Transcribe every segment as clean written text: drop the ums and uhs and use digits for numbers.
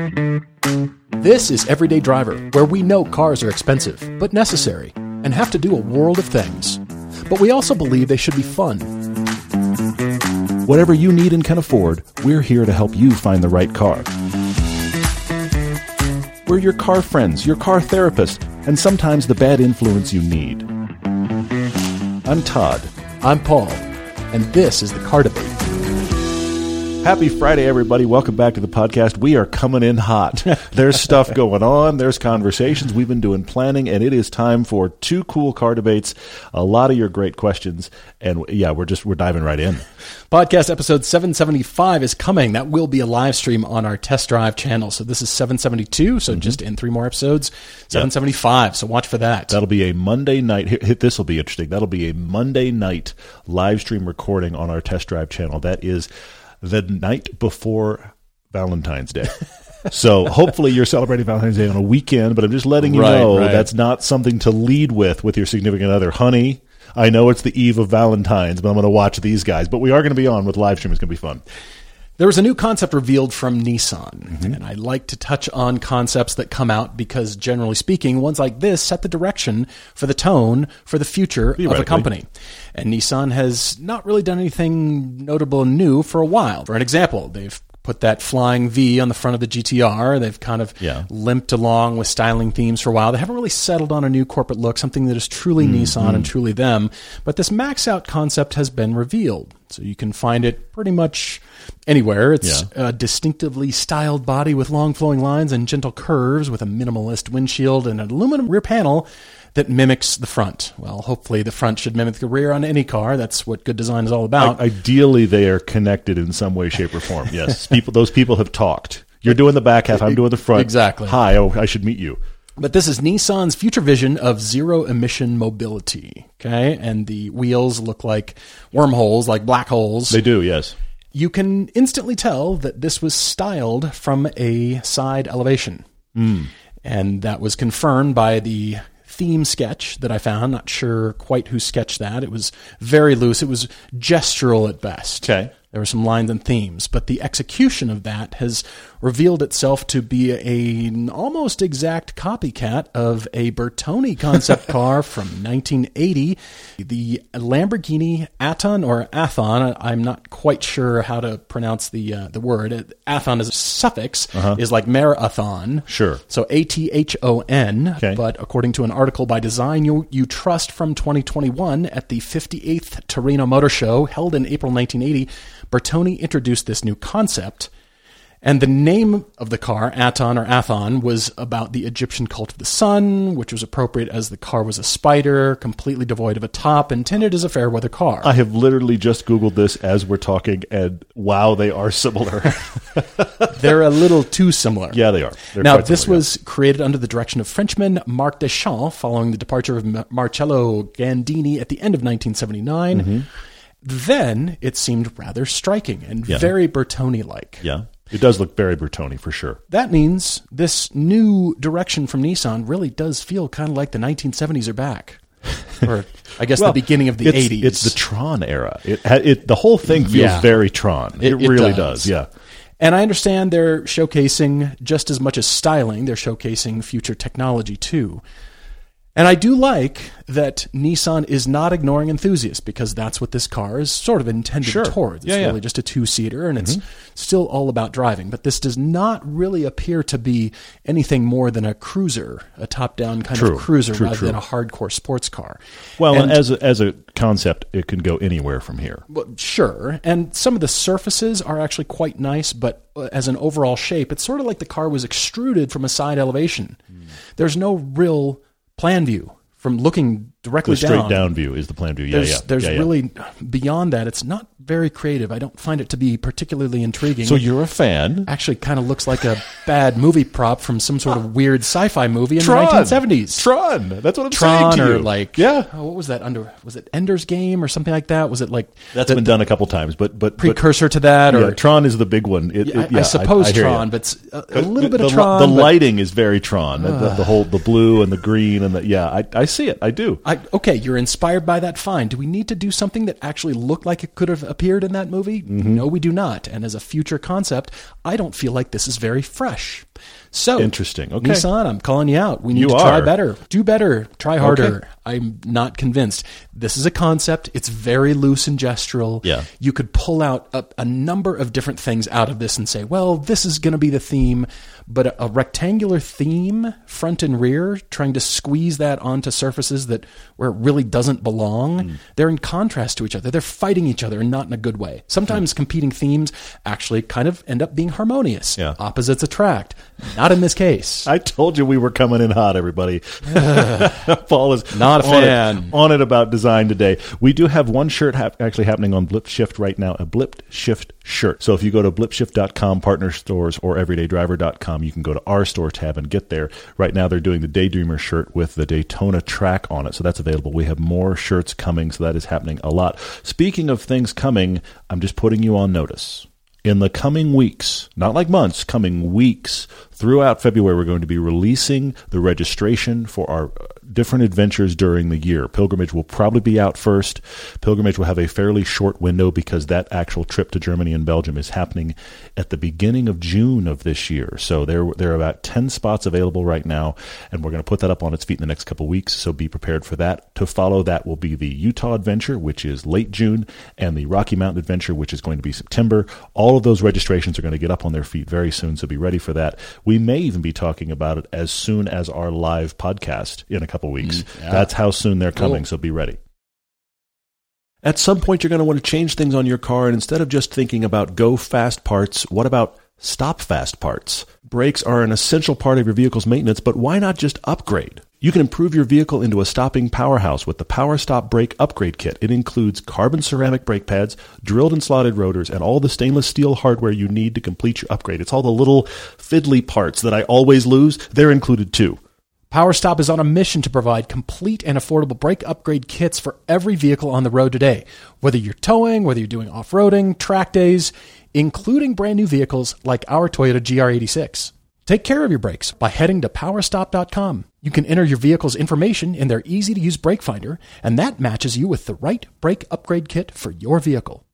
This is Everyday Driver, where we know cars are expensive, but necessary, and have to do a world of things. But we also believe they should be fun. Whatever you need and can afford, we're here to help you find the right car. We're your car friends, your car therapist, and sometimes the bad influence you need. I'm Todd. I'm Paul, and this is the Car Debate. Happy Friday, everybody. Welcome back to the podcast. We are coming in hot. There's stuff going on. There's conversations. We've been doing planning, and it is time for two cool car debates, a lot of your great questions, and yeah, we're diving right in. Podcast episode 775 is coming. That will be a live stream on our test drive channel. So this is 772, so just in 3 more episodes, 775. Yep. So watch for that. That'll be a Monday night. This will be interesting. That'll be a Monday night live stream recording on our test drive channel. That is the night before Valentine's Day. So hopefully you're celebrating Valentine's Day on a weekend, but I'm just letting you know that's not something to lead with your significant other. Honey, I know it's the eve of Valentine's, but I'm going to watch these guys. But we are going to be on with live stream. It's going to be fun. There was a new concept revealed from Nissan, and I like to touch on concepts that come out because, generally speaking, ones like this set the direction for the tone for the future of a company. And Nissan has not really done anything notable and new for a while. For an example, they've put that flying V on the front of the GTR. They've kind of limped along with styling themes for a while. They haven't really settled on a new corporate look, something that is truly Nissan and truly them. But this max-out concept has been revealed. So you can find it pretty much anywhere. It's a distinctively styled body with long flowing lines and gentle curves with a minimalist windshield and an aluminum rear panel that mimics the front. Well, hopefully the front should mimic the rear on any car. That's what good design is all about. Ideally, they are connected in some way, shape, or form. Yes, those people have talked. You're doing the back half, I'm doing the front. Exactly. Hi, I should meet you. But this is Nissan's future vision of zero-emission mobility, okay? And the wheels look like wormholes, like black holes. They do, yes. You can instantly tell that this was styled from a side elevation. And that was confirmed by the theme sketch that I found. Not sure quite who sketched that. It was very loose. It was gestural at best. Okay. There were some lines and themes, but the execution of that has revealed itself to be an almost exact copycat of a Bertone concept car from 1980, the Lamborghini Aton or Athon. I'm not quite sure how to pronounce the word. Athon is a suffix, is like marathon. Sure. So Athon. Okay. But according to an article by Design You Trust from 2021 at the 58th Torino Motor Show held in April 1980, Bertone introduced this new concept, and the name of the car, Aton or Athon, was about the Egyptian cult of the sun, which was appropriate as the car was a spider, completely devoid of a top, intended as a fair-weather car. I have literally just Googled this as we're talking, and wow, they are similar. They're a little too similar. Yeah, they are. Now, this was created under the direction of Frenchman Marc Deschamps following the departure of Marcello Gandini at the end of 1979. Then it seemed rather striking and very Bertone-like. Yeah, it does look very Bertone for sure. That means this new direction from Nissan really does feel kind of like the 1970s are back. Or I guess the beginning of the 80s. It's the Tron era. The whole thing feels very Tron. It really does, yeah. And I understand they're showcasing just as much as styling, they're showcasing future technology too. And I do like that Nissan is not ignoring enthusiasts because that's what this car is sort of intended towards. It's really just a 2-seater and it's still all about driving. But this does not really appear to be anything more than a cruiser, a top-down kind of cruiser rather than a hardcore sports car. Well, and as a concept, it can go anywhere from here. Well, sure. And some of the surfaces are actually quite nice, but as an overall shape, it's sort of like the car was extruded from a side elevation. There's no real plan view from looking directly down. The straight down view is the plan view. There's really, beyond that, it's not very creative. I don't find it to be particularly intriguing. So you're a fan. Actually kind of looks like a bad movie prop from some sort of weird sci-fi movie in the 1970s. Tron. That's what I'm saying to you. Or like, what was that was it Ender's Game or something like that? Was it like... That's been done a couple times, but precursor to that? Or Tron is the big one. I suppose Tron, but a little bit of Tron. The lighting is very Tron. The blue and the green and I see it. I do. Okay, you're inspired by that, fine. Do we need to do something that actually looked like it could have appeared in that movie? Mm-hmm. No, we do not. And as a future concept, I don't feel like this is very fresh. So, interesting. Okay. Nissan, I'm calling you out. We need to try better. Do better. Try harder. Okay. I'm not convinced. This is a concept. It's very loose and gestural. Yeah. You could pull out a number of different things out of this and say, well, this is going to be the theme. But a rectangular theme, front and rear, trying to squeeze that onto surfaces where it really doesn't belong, they're in contrast to each other. They're fighting each other and not in a good way. Sometimes competing themes actually kind of end up being harmonious. Yeah. Opposites attract. Not in this case. I told you we were coming in hot, everybody. Paul is not a fan. On it about design today. We do have one shirt actually happening on Blip Shift right now, a Blip Shift shirt. So if you go to blipshift.com, partner stores, or everydaydriver.com, you can go to our store tab and get there. Right now they're doing the Daydreamer shirt with the Daytona track on it, so that's available. We have more shirts coming, so that is happening a lot. Speaking of things coming, I'm just putting you on notice. In the coming weeks, not like months, coming weeks, throughout February, we're going to be releasing the registration for our different adventures during the year. Pilgrimage will probably be out first. Pilgrimage will have a fairly short window because that actual trip to Germany and Belgium is happening at the beginning of June of this year. So there are about 10 spots available right now, and we're going to put that up on its feet in the next couple of weeks, so be prepared for that. To follow that will be the Utah Adventure, which is late June, and the Rocky Mountain Adventure, which is going to be September. All of those registrations are going to get up on their feet very soon, so be ready for that. We may even be talking about it as soon as our live podcast in a couple weeks. Yeah. That's how soon they're coming, so be ready. At some point, you're going to want to change things on your car, and instead of just thinking about go fast parts, what about stop fast parts? Brakes are an essential part of your vehicle's maintenance, but why not just upgrade? You can improve your vehicle into a stopping powerhouse with the Power Stop Brake Upgrade Kit. It includes carbon ceramic brake pads, drilled and slotted rotors, and all the stainless steel hardware you need to complete your upgrade. It's all the little fiddly parts that I always lose. They're included too. PowerStop is on a mission to provide complete and affordable brake upgrade kits for every vehicle on the road today. Whether you're towing, whether you're doing off-roading, track days, including brand new vehicles like our Toyota GR86. Take care of your brakes by heading to powerstop.com. You can enter your vehicle's information in their easy-to-use brake finder, and that matches you with the right brake upgrade kit for your vehicle.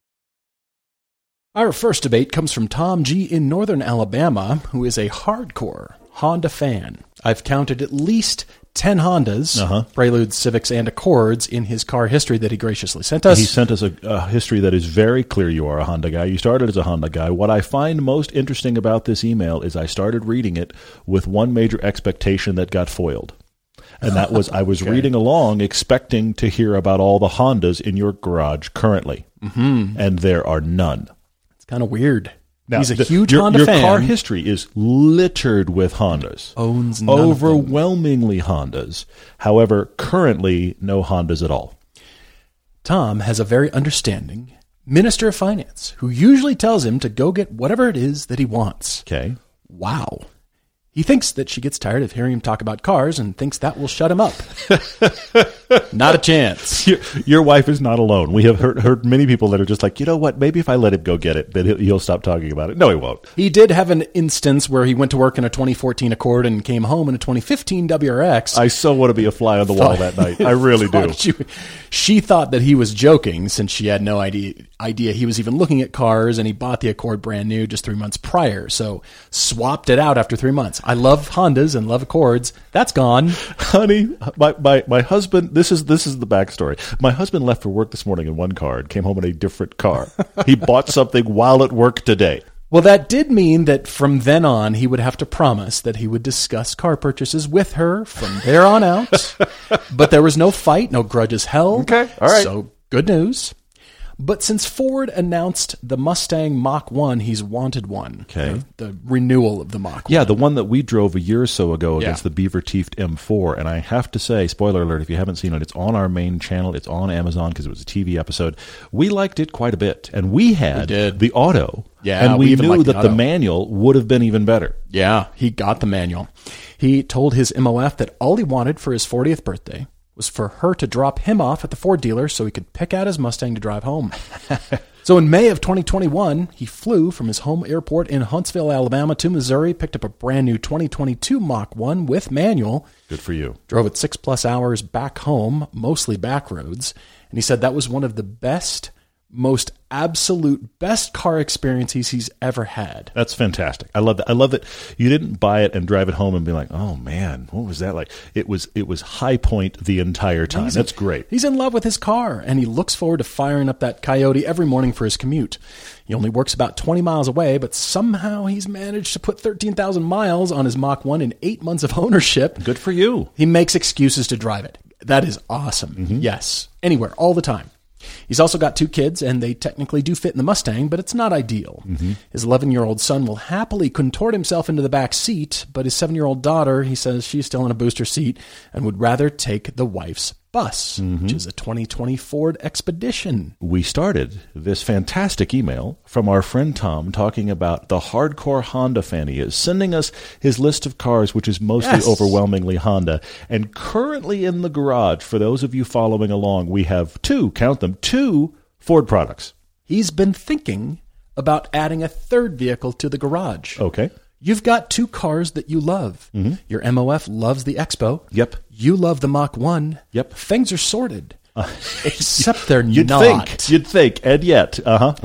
Our first debate comes from Tom G. in northern Alabama, who is a hardcore Honda fan. I've counted at least 10 Hondas, Preludes, Civics, and Accords in his car history that he graciously sent us. He sent us a history that is very clear you are a Honda guy. You started as a Honda guy. What I find most interesting about this email is I started reading it with one major expectation that got foiled. And that was I was reading along expecting to hear about all the Hondas in your garage currently. Mm-hmm. And there are none. It's kind of weird. Now, he's a huge Honda fan. Your car history is littered with Hondas. Owns none overwhelmingly Hondas. However, currently, no Hondas at all. Tom has a very understanding Minister of Finance who usually tells him to go get whatever it is that he wants. Okay. Wow. He thinks that she gets tired of hearing him talk about cars and thinks that will shut him up. Not a chance. Your wife is not alone. We have heard many people that are just like, you know what, maybe if I let him go get it, then he'll stop talking about it. No, he won't. He did have an instance where he went to work in a 2014 Accord and came home in a 2015 WRX. I so want to be a fly on the wall that night. I really do. She thought that he was joking since she had no idea he was even looking at cars, and he bought the Accord brand new just 3 months prior. So swapped it out after 3 months. I love Hondas and love Accords. That's gone. Honey, my husband, this is the backstory. My husband left for work this morning in one car and came home in a different car. He bought something while at work today. Well, that did mean that from then on, he would have to promise that he would discuss car purchases with her from there on out. But there was no fight, no grudges held. Okay, all right. So good news. But since Ford announced the Mustang Mach-1, he's wanted one. Okay. The renewal of the Mach-1. Yeah, the one that we drove a year or so ago against the beaver-teethed M4. And I have to say, spoiler alert, if you haven't seen it, it's on our main channel. It's on Amazon because it was a TV episode. We liked it quite a bit. And we had the auto. Yeah, and we knew that the manual would have been even better. Yeah, he got the manual. He told his MOF that all he wanted for his 40th birthday was for her to drop him off at the Ford dealer so he could pick out his Mustang to drive home. It's So in May of 2021, he flew from his home airport in Huntsville, Alabama to Missouri, picked up a brand new 2022 Mach 1 with manual. Good for you. Drove it 6+ hours back home, mostly back roads. And he said that was one of the best, most absolute best car experiences he's ever had. That's fantastic. I love that. I love that you didn't buy it and drive it home and be like, oh man, what was that like? It was high point the entire time. That's great. He's in love with his car, and he looks forward to firing up that Coyote every morning for his commute. He only works about 20 miles away, but somehow he's managed to put 13,000 miles on his Mach 1 in 8 months of ownership. Good for you. He makes excuses to drive it. That is awesome. Mm-hmm. Yes. Anywhere, all the time. He's also got 2 kids, and they technically do fit in the Mustang, but it's not ideal. Mm-hmm. His 11-year-old son will happily contort himself into the back seat, but his 7-year-old daughter, he says she's still in a booster seat and would rather take the wife's bus, which is a 2020 Ford Expedition. We started this fantastic email from our friend Tom talking about the hardcore Honda fan he is, sending us his list of cars, which is mostly overwhelmingly Honda. And currently in the garage, for those of you following along, we have 2 Ford products. He's been thinking about adding a 3rd vehicle to the garage. Okay. You've got 2 cars that you love. Mm-hmm. Your MOF loves the Expo. Yep. You love the Mach 1. Yep. Things are sorted. Except they're You'd think, and yet.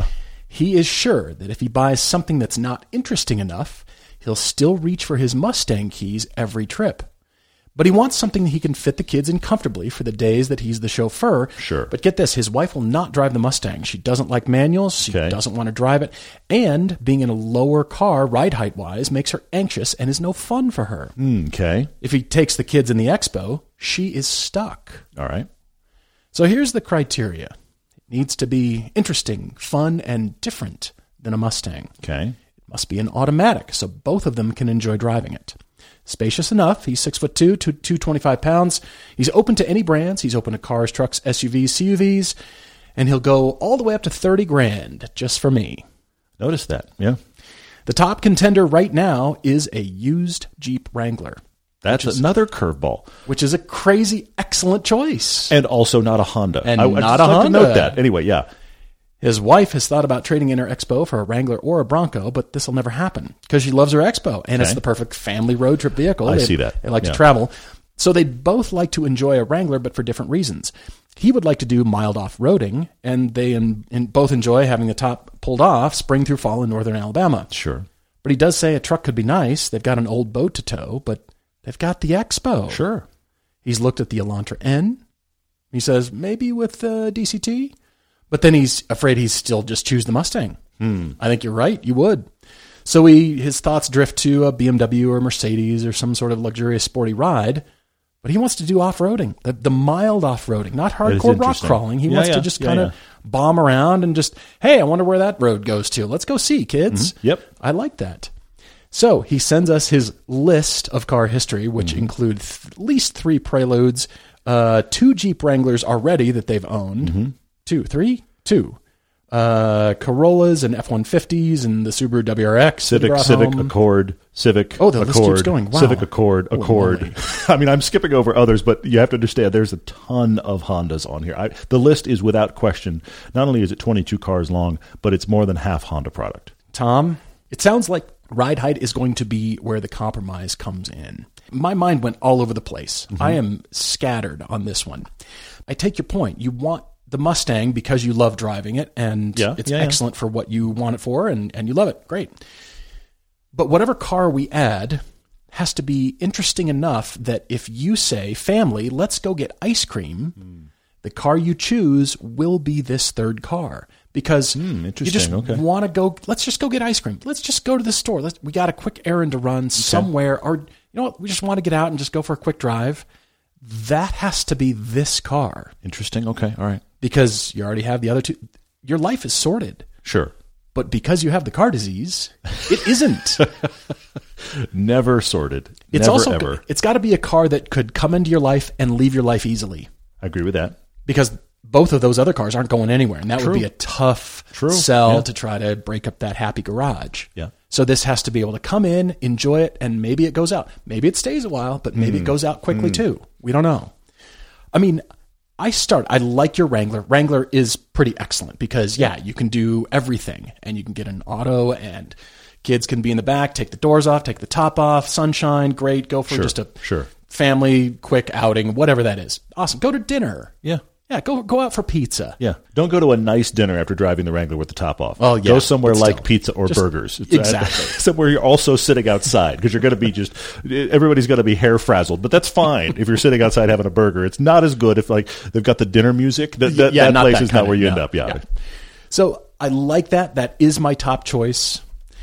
He is sure that if he buys something that's not interesting enough, he'll still reach for his Mustang keys every trip. But he wants something that he can fit the kids in comfortably for the days that he's the chauffeur. Sure. But get this, his wife will not drive the Mustang. She doesn't like manuals. She doesn't want to drive it. And being in a lower car, ride height-wise, makes her anxious and is no fun for her. Okay. If he takes the kids in the Expo, she is stuck. All right. So here's the criteria. It needs to be interesting, fun, and different than a Mustang. Okay. It must be an automatic, so both of them can enjoy driving it. Spacious enough. He's 6'2", 225 pounds. He's open to any brands. He's open to cars, trucks, SUVs, CUVs, and he'll go all the way up to $30,000 just for me. Notice that, yeah. The top contender right now is a used Jeep Wrangler. That's another curveball, which is a crazy, excellent choice, and also not a Honda. And not a Honda. To note that anyway. Yeah. His wife has thought about trading in her Expo for a Wrangler or a Bronco, but this will never happen because she loves her Expo, and it's the perfect family road trip vehicle. I see that. They like to travel. So they both like to enjoy a Wrangler, but for different reasons. He would like to do mild off-roading, and they both enjoy having the top pulled off spring through fall in northern Alabama. Sure. But he does say a truck could be nice. They've got an old boat to tow, but they've got the Expo. Sure. He's looked at the Elantra N. He says, maybe with DCT? But then he's afraid he's still just choose the Mustang. I think you're right. You would. So his thoughts drift to a BMW or Mercedes or some sort of luxurious sporty ride. But he wants to do off-roading, the mild off-roading, not hardcore rock crawling. He wants to just kind of bomb around and just, hey, I wonder where that road goes to. Let's go see, kids. Mm-hmm. Yep. I like that. So he sends us his list of car history, which include at least 3 Preludes, 2 Jeep Wranglers already that they've owned. Mm-hmm. 2. Corollas and F-150s and the Subaru WRX. Civic Accord, Civic Oh, the list keeps going. Wow. Civic Accord. I mean, I'm skipping over others, but you have to understand there's a ton of Hondas on here. The list is without question. Not only is it 22 cars long, but it's more than half Honda product. Tom, it sounds like ride height is going to be where the compromise comes in. My mind went all over the place. I am scattered on this one. I take your point. You want the Mustang because you love driving it, and it's excellent for what you want it for, and you love it. Great. But whatever car we add has to be interesting enough that if you say, family, let's go get ice cream, the car you choose will be this 3rd car. Because you just want to go, let's just go get ice cream. Let's just go to the store. We got a quick errand to run somewhere, or you know what, we just want to get out and just go for a quick drive. That has to be this car. Interesting. Okay. All right. Because you already have the other 2. Your life is sorted. Sure. But because you have the car disease, it isn't. Never sorted. It's Never, ever. It's got to be a car that could come into your life and leave your life easily. I agree with that. Because both of those other cars aren't going anywhere. And that would be a tough sell to try to break up that happy garage. Yeah. So this has to be able to come in, enjoy it, and maybe it goes out. Maybe it stays a while, but maybe it goes out quickly too. We don't know. I mean, I like your Wrangler. Wrangler is pretty excellent because, you can do everything. And you can get an auto, and kids can be in the back, take the doors off, take the top off, sunshine, great. Go for just a family quick outing, whatever that is. Awesome. Go to dinner. Yeah. Yeah, go out for pizza. Yeah. Don't go to a nice dinner after driving the Wrangler with the top off. Oh, yeah. Go somewhere like pizza or burgers. Exactly. Somewhere you're also sitting outside because you're going to be everybody's going to be hair frazzled. But that's fine if you're sitting outside having a burger. It's not as good if they've got the dinner music. That place is not where you end up. Yeah. So I like that. That is my top choice.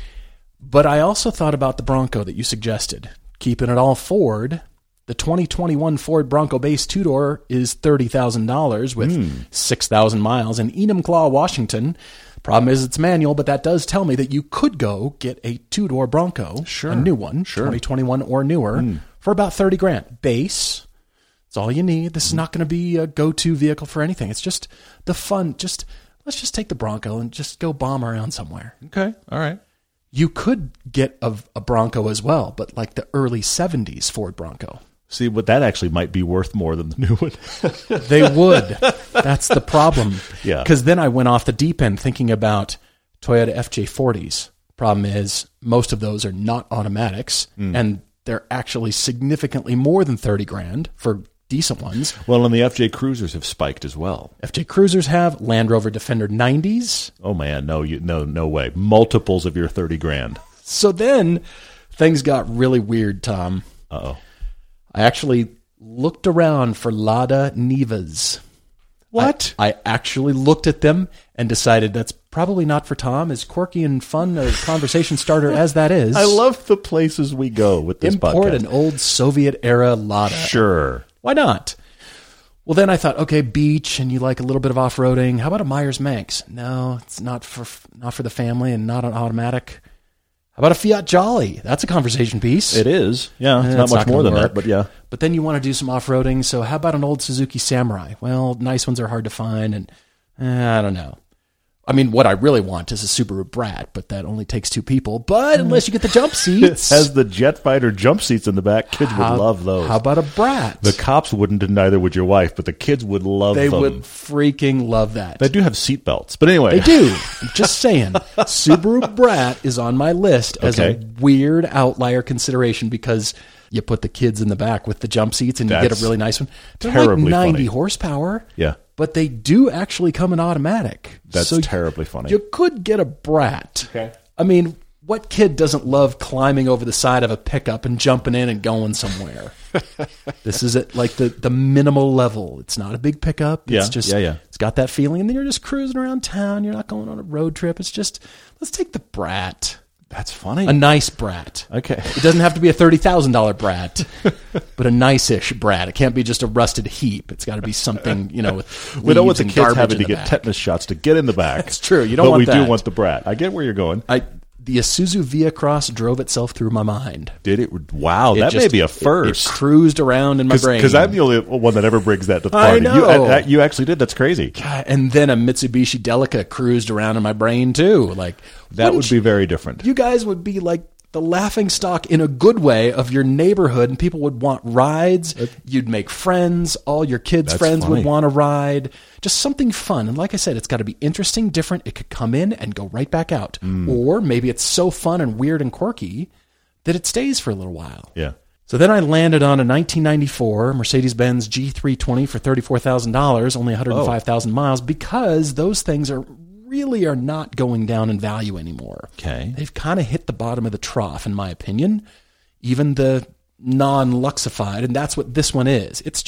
But I also thought about the Bronco that you suggested. Keeping it all Ford. The 2021 Ford Bronco Base two-door is $30,000 with 6,000 miles in Enumclaw, Washington. Problem is it's manual, but that does tell me that you could go get a two-door Bronco, a new one, 2021 or newer, for about $30,000. Base, that's all you need. This is not going to be a go-to vehicle for anything. It's just the fun. Let's just take the Bronco and just go bomb around somewhere. Okay, all right. You could get a Bronco as well, but like the early 70s Ford Bronco. See, but that actually might be worth more than the new one. They would. That's the problem. Yeah. Because then I went off the deep end thinking about Toyota FJ40s. Problem is, most of those are not automatics, and they're actually significantly more than $30,000 for decent ones. Well, and the FJ Cruisers have spiked as well. FJ Cruisers have Land Rover Defender 90s. Oh man, no way. Multiples of your $30,000. So then things got really weird, Tom. Uh-oh. I actually looked around for Lada Nivas. What? I actually looked at them and decided that's probably not for Tom, as quirky and fun a conversation starter as that is. I love the places we go with this podcast. Import an old Soviet-era Lada. Sure. Why not? Well, then I thought, okay, beach, and you like a little bit of off-roading. How about a Myers-Manx? No, it's not for the family and not an automatic. How about a Fiat Jolly? That's a conversation piece. It is. Yeah, it's not much more than that, but yeah. But then you want to do some off-roading, so how about an old Suzuki Samurai? Well, nice ones are hard to find, and I don't know. I mean, what I really want is a Subaru Brat, but that only takes two people. But unless you get the jump seats. It has the jet fighter jump seats in the back. Kids would love those. How about a Brat? The cops wouldn't, and neither would your wife, but the kids would love them. They would freaking love that. They do have seat belts, but anyway. They do. I'm just saying. Subaru Brat is on my list as a weird outlier consideration because you put the kids in the back with the jump seats and you get a really nice one. They're terribly like 90 funny. Horsepower. Yeah. But they do actually come in automatic. That's terribly funny. You could get a Brat. Okay. I mean, what kid doesn't love climbing over the side of a pickup and jumping in and going somewhere? This is at like the minimal level. It's not a big pickup. It's just it's got that feeling, and then you're just cruising around town. You're not going on a road trip. It's just, let's take the Brat. That's funny. A nice Brat. Okay. It doesn't have to be a $30,000 Brat, but a nice-ish Brat. It can't be just a rusted heap. It's got to be something, with we don't want the and kids having to in the get back. tetanus shots to get in the back. That's true. You don't want that. But we do want the Brat. I get where you're going. The Isuzu Via Cross drove itself through my mind. Did it? Wow, that may be a first. It cruised around in my brain. Because I'm the only one that ever brings that to the party. I know. You actually did. That's crazy. God, and then a Mitsubishi Delica cruised around in my brain, too. Like that would be very different. You guys would be like the laughing stock in a good way of your neighborhood, and people would want rides. You'd make friends. All your kids' friends would want a ride. Just something fun. And like I said, it's got to be interesting, different. It could come in and go right back out. Or maybe it's so fun and weird and quirky that it stays for a little while. Yeah. So then I landed on a 1994 Mercedes-Benz G320 for $34,000, only 105,000 miles, because those things really are not going down in value anymore. Okay. They've kind of hit the bottom of the trough, in my opinion. Even the non-Luxified, and that's what this one is. It's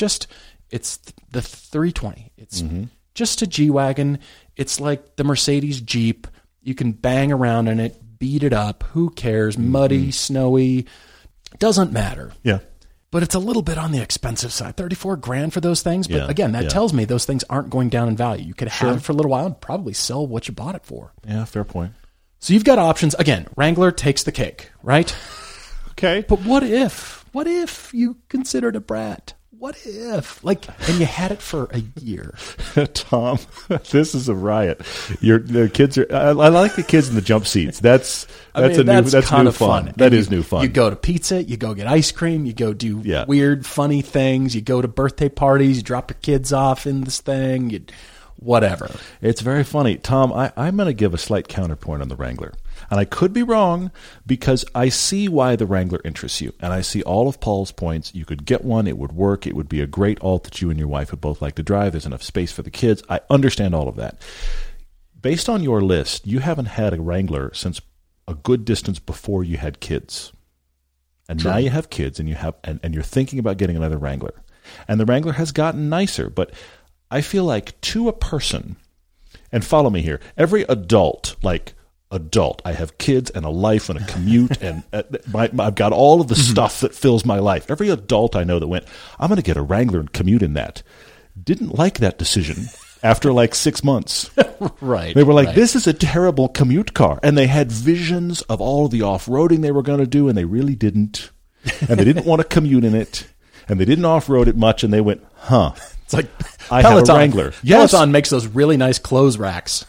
the 320. It's just a G-Wagon. It's like the Mercedes Jeep. You can bang around in it, beat it up. Who cares? Muddy, snowy. Doesn't matter. Yeah. But it's a little bit on the expensive side. $34,000 for those things. But again, that tells me those things aren't going down in value. You could have it for a little while and probably sell what you bought it for. Yeah, fair point. So you've got options. Again, Wrangler takes the cake, right? Okay. But what if you considered a Brat? What if? Like, and you had it for a year. Tom, this is a riot. The kids are. I like the kids in the jump seats. That's kind of fun. That is new fun. You go to pizza. You go get ice cream. You go do weird, funny things. You go to birthday parties. You drop your kids off in this thing. Whatever. It's very funny. Tom, I'm going to give a slight counterpoint on the Wrangler. And I could be wrong because I see why the Wrangler interests you. And I see all of Paul's points. You could get one. It would work. It would be a great alt that you and your wife would both like to drive. There's enough space for the kids. I understand all of that. Based on your list, you haven't had a Wrangler since a good distance before you had kids. And now you have kids and and you're thinking about getting another Wrangler. And the Wrangler has gotten nicer, but I feel like to a person, and follow me here, every adult, I have kids and a life and a commute and I've got all of the stuff that fills my life. Every adult I know that went, I'm going to get a Wrangler and commute in that, didn't like that decision after 6 months. Right. They were like, this is a terrible commute car. And they had visions of all of the off-roading they were going to do, and they really didn't. And they didn't want to commute in it. And they didn't off-road it much, and they went, It's like I Peloton. have a Wrangler. Yes. Peloton makes those really nice clothes racks.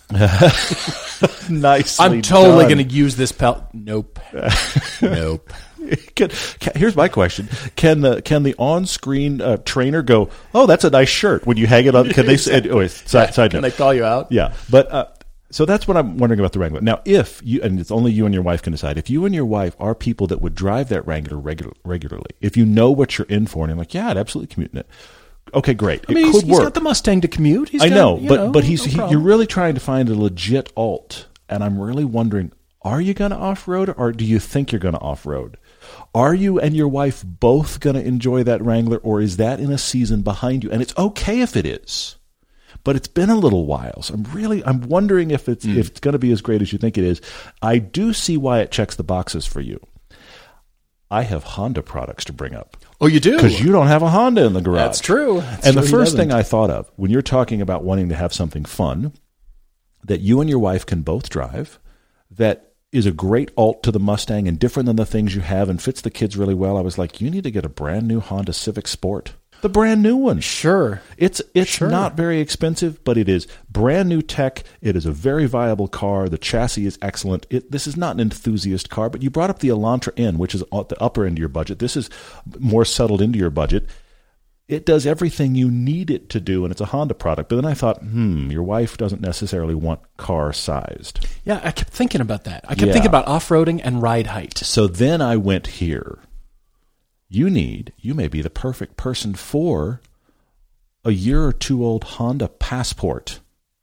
Nicely I'm totally done. going to use this Nope. Nope. Here's my question: Can the on-screen trainer go, "Oh, that's a nice shirt"? When you hang it on, can they say? Oh, side note. Can they call you out? Yeah, but so that's what I'm wondering about the Wrangler. Now, if you, and it's only you and your wife can decide, if you and your wife are people that would drive that Wrangler regularly, if you know what you're in for, and you're like, yeah, I'd absolutely commute in it. Okay, great. It could work. He's got the Mustang to commute. I know, but you're really trying to find a legit alt, and I'm really wondering: are you going to off-road, or do you think you're going to off-road? Are you and your wife both going to enjoy that Wrangler, or is that in a season behind you? And it's okay if it is, but it's been a little while, so I'm wondering if it's going to be as great as you think it is. I do see why it checks the boxes for you. I have Honda products to bring up. Oh, you do? Because you don't have a Honda in the garage. That's true. The first thing I thought of when you're talking about wanting to have something fun that you and your wife can both drive, that is a great alt to the Mustang and different than the things you have and fits the kids really well, I was like, you need to get a brand new Honda Civic Sport. The brand new one. Sure. It's not very expensive, but it is brand new tech. It is a very viable car. The chassis is excellent. This is not an enthusiast car, but you brought up the Elantra N, which is at the upper end of your budget. This is more settled into your budget. It does everything you need it to do, and it's a Honda product. But then I thought, your wife doesn't necessarily want car-sized. Yeah, I kept thinking about that. I kept thinking about off-roading and ride height. So then I went here. You may be the perfect person for a year or two old Honda Passport.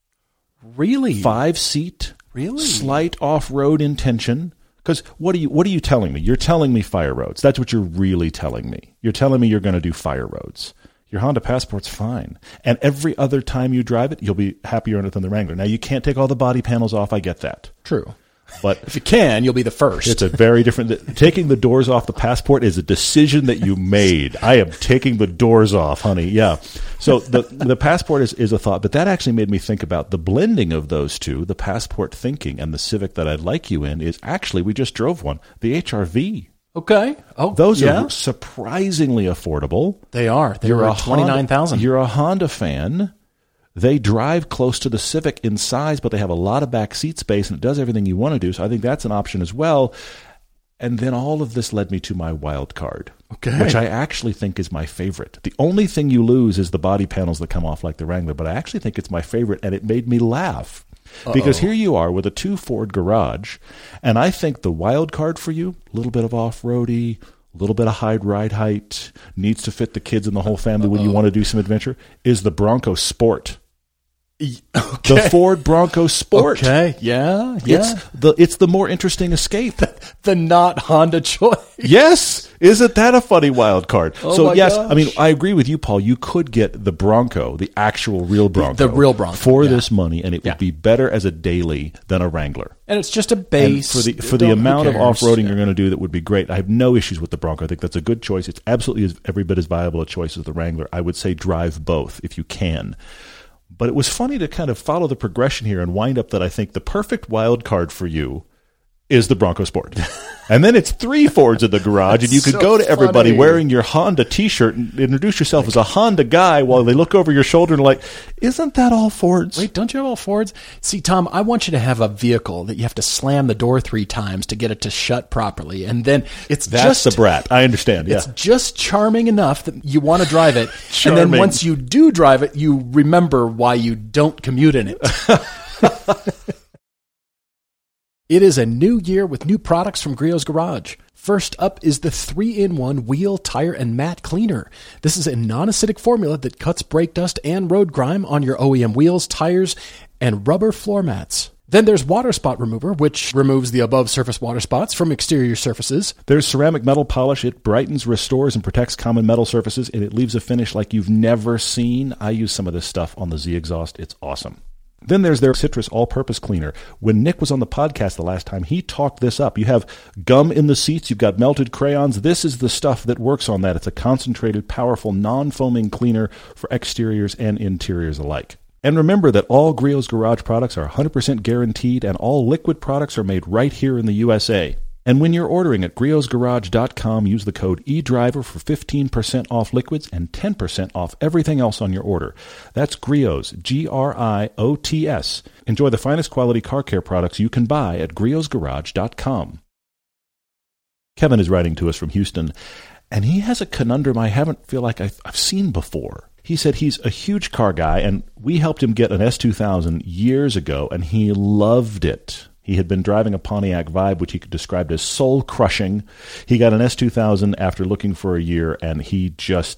Really? 5-seat. Really? Slight off-road intention. Because what are you telling me? You're telling me fire roads. That's what you're really telling me. You're telling me you're going to do fire roads. Your Honda Passport's fine. And every other time you drive it, you'll be happier in it than the Wrangler. Now, you can't take all the body panels off. I get that. True. But if you can, you'll be the first. It's a very different. Taking the doors off the Passport is a decision that you made. I am taking the doors off, honey. Yeah. So the Passport is a thought, but that actually made me think about the blending of those two, the Passport thinking and the Civic that I'd like you in is actually, we just drove one, the HR-V. Okay. Oh, those are surprisingly affordable. They are. They're $29,000. You're a Honda fan. They drive close to the Civic in size, but they have a lot of back seat space, and it does everything you want to do. So I think that's an option as well. And then all of this led me to my wild card, which I actually think is my favorite. The only thing you lose is the body panels that come off like the Wrangler, but I actually think it's my favorite, and it made me laugh. Because here you are with a 2 Ford garage, and I think the wild card for you, a little bit of off-roady, a little bit of high ride height, needs to fit the kids and the whole family when you want to do some adventure, is the Bronco Sport. Okay. The Ford Bronco Sport. Okay, yeah. It's the more interesting escape. The not Honda choice. Yes. Isn't that a funny wild card? Gosh. I mean, I agree with you, Paul. You could get the Bronco, the actual real Bronco. The real Bronco. For this money, and it would be better as a daily than a Wrangler. And it's just a base. And for the amount of off-roading you're going to do, that would be great. I have no issues with the Bronco. I think that's a good choice. It's absolutely every bit as viable a choice as the Wrangler. I would say drive both if you can. But it was funny to kind of follow the progression here and wind up that I think the perfect wild card for you is the Bronco Sport. And then it's 3 Fords in the garage, and you could go to everybody wearing your Honda T-shirt and introduce yourself as a Honda guy while they look over your shoulder and are like, isn't that all Fords? Wait, don't you have all Fords? See, Tom, I want you to have a vehicle that you have to slam the door 3 times to get it to shut properly. And then That's the brat. I understand, yeah. It's just charming enough that you want to drive it. And then once you do drive it, you remember why you don't commute in it. It is a new year with new products from Griot's Garage. First up is the 3-in-1 wheel, tire, and mat cleaner. This is a non-acidic formula that cuts brake dust and road grime on your OEM wheels, tires, and rubber floor mats. Then there's Water Spot Remover, which removes the above-surface water spots from exterior surfaces. There's ceramic metal polish. It brightens, restores, and protects common metal surfaces, and it leaves a finish like you've never seen. I use some of this stuff on the Z exhaust. It's awesome. Then there's their citrus all-purpose cleaner. When Nick was on the podcast the last time, he talked this up. You have gum in the seats. You've got melted crayons. This is the stuff that works on that. It's a concentrated, powerful, non-foaming cleaner for exteriors and interiors alike. And remember that all Griot's Garage products are 100% guaranteed, and all liquid products are made right here in the USA. And when you're ordering at griotsgarage.com, use the code eDriver for 15% off liquids and 10% off everything else on your order. That's Griot's, Griots. Enjoy the finest quality car care products you can buy at griotsgarage.com. Kevin is writing to us from Houston, and he has a conundrum I feel like I've seen before. He said he's a huge car guy, and we helped him get an S2000 years ago, and he loved it. He had been driving a Pontiac Vibe, which he described as soul-crushing. He got an S2000 after looking for a year, and he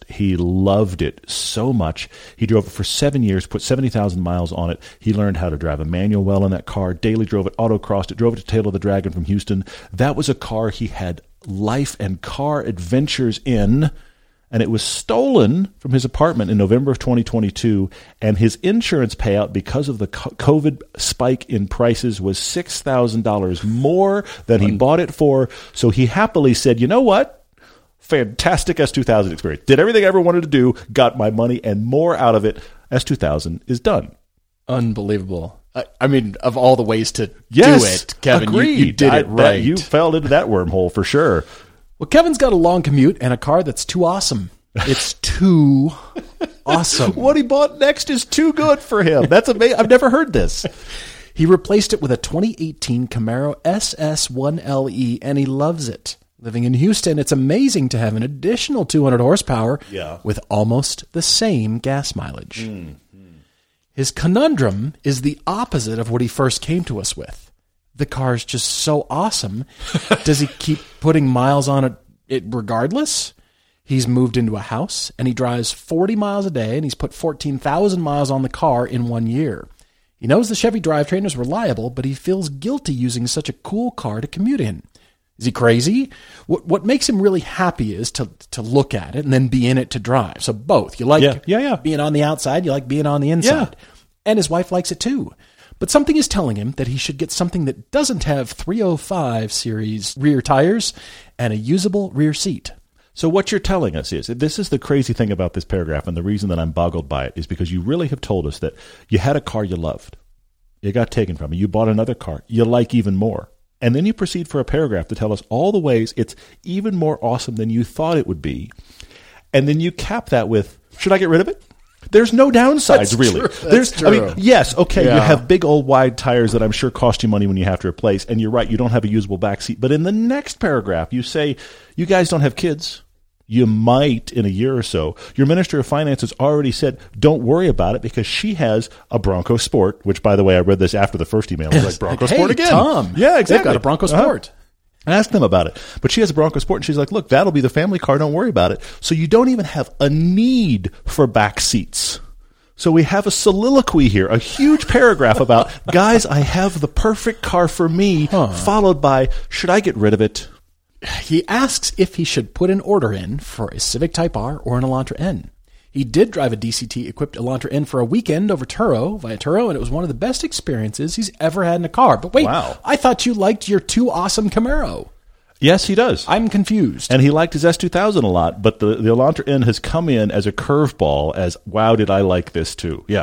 loved it so much. He drove it for 7 years, put 70,000 miles on it. He learned how to drive a manual well in that car, daily drove it, autocrossed it, drove it to Tail of the Dragon from Houston. That was a car he had life and car adventures in, and it was stolen from his apartment in November of 2022, and his insurance payout because of the COVID spike in prices was $6,000 more than he bought it for. So he happily said, you know what? Fantastic S2000 experience. Did everything I ever wanted to do, got my money and more out of it. S2000 is done. Unbelievable. I mean, of all the ways to do it, Kevin, you did it right. You fell into that wormhole for sure. Well, Kevin's got a long commute and a car that's too awesome. It's too awesome. What he bought next is too good for him. That's amazing. I've never heard this. He replaced it with a 2018 Camaro SS1LE, and he loves it. Living in Houston, it's amazing to have an additional 200 horsepower with almost the same gas mileage. His conundrum is the opposite of what he first came to us with. The car's just so awesome. Does he keep putting miles on it regardless? He's moved into a house, and he drives 40 miles a day, and he's put 14,000 miles on the car in 1 year. He knows the Chevy drivetrain is reliable, but he feels guilty using such a cool car to commute in. Is he crazy? What makes him really happy is to look at it and then be in it to drive. So both. You like being on the outside, you like being on the inside. Yeah. And his wife likes it too. But something is telling him that he should get something that doesn't have 305 series rear tires and a usable rear seat. So what you're telling us is, this is the crazy thing about this paragraph, and the reason that I'm boggled by it is because you really have told us that you had a car you loved. It got taken from you. You bought another car you like even more. And then you proceed for a paragraph to tell us all the ways it's even more awesome than you thought it would be. And then you cap that with, should I get rid of it? There's no downsides, really. That's true. I mean, yes, okay, you have big old wide tires that I'm sure cost you money when you have to replace, and you're right, you don't have a usable back seat. But in the next paragraph, you say, you guys don't have kids. You might in a year or so. Your Minister of Finance has already said, don't worry about it because she has a Bronco Sport, which, by the way, I read this after the first email. I was like, Bronco Sport again. Tom. Yeah, exactly. They've got a Bronco Sport. I asked them about it. But she has a Bronco Sport, and she's like, look, that'll be the family car. Don't worry about it. So you don't even have a need for back seats. So we have a soliloquy here, a huge paragraph about, guys, I have the perfect car for me, followed by, should I get rid of it? He asks if he should put an order in for a Civic Type R or an Elantra N. He did drive a DCT-equipped Elantra N for a weekend over via Turo, and it was one of the best experiences he's ever had in a car. But wait, I thought you liked your too awesome Camaro. Yes, he does. I'm confused. And he liked his S2000 a lot, but the Elantra N has come in as a curveball as, wow, did I like this too. Yeah.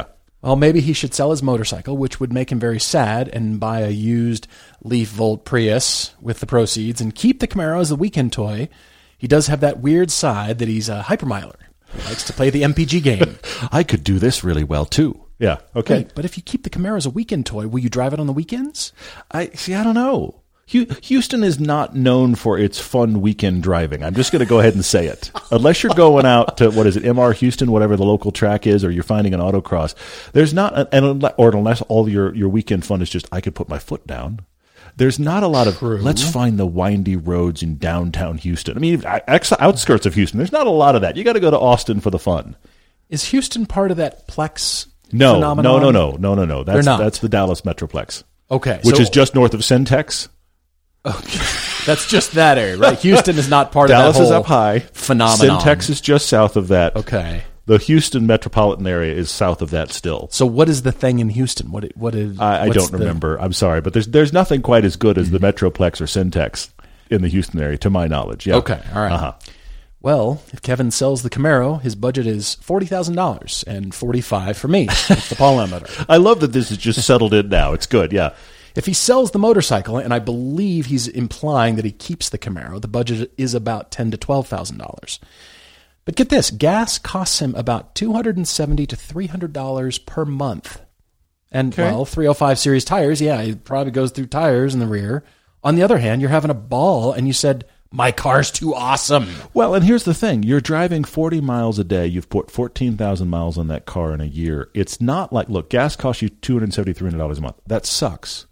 Well, maybe he should sell his motorcycle, which would make him very sad, and buy a used Leaf Volt Prius with the proceeds and keep the Camaro as the weekend toy. He does have that weird side that he's a hypermiler. He likes to play the MPG game. I could do this really well, too. Yeah, okay. Wait, but if you keep the Camaro as a weekend toy, will you drive it on the weekends? I don't know. Houston is not known for its fun weekend driving. I'm just going to go ahead and say it. Unless you're going out to, MR Houston, whatever the local track is, or you're finding an autocross, there's not, or unless all your weekend fun is just, I could put my foot down. There's not a lot of, let's find the windy roads in downtown Houston. I mean, outskirts of Houston, there's not a lot of that. You got to go to Austin for the fun. Is Houston part of that Plex phenomenon? No. That's the Dallas Metroplex. Okay. Which is just north of Centex. Okay. That's just that area, right? Houston is not part Dallas of that whole is up high. Phenomenon. Centex is just south of that. Okay. The Houston metropolitan area is south of that still. So what is the thing in Houston? What is? I don't remember. I'm sorry, but there's nothing quite as good as the Metroplex or Centex in the Houston area, to my knowledge. Yeah. Okay. All right. Uh-huh. Well, if Kevin sells the Camaro, his budget is $40,000 and $45,000 for me. That's the Paul limiter. I love that this is just settled in now. It's good. Yeah. If he sells the motorcycle, and I believe he's implying that he keeps the Camaro, the budget is about $10,000 to $12,000. But get this, gas costs him about $270 to $300 per month. And, well, 305 series tires, yeah, it probably goes through tires in the rear. On the other hand, you're having a ball, and you said, my car's too awesome. Well, and here's the thing. You're driving 40 miles a day. You've put 14,000 miles on that car in a year. It's not like, look, gas costs you $270, $300 a month. That sucks.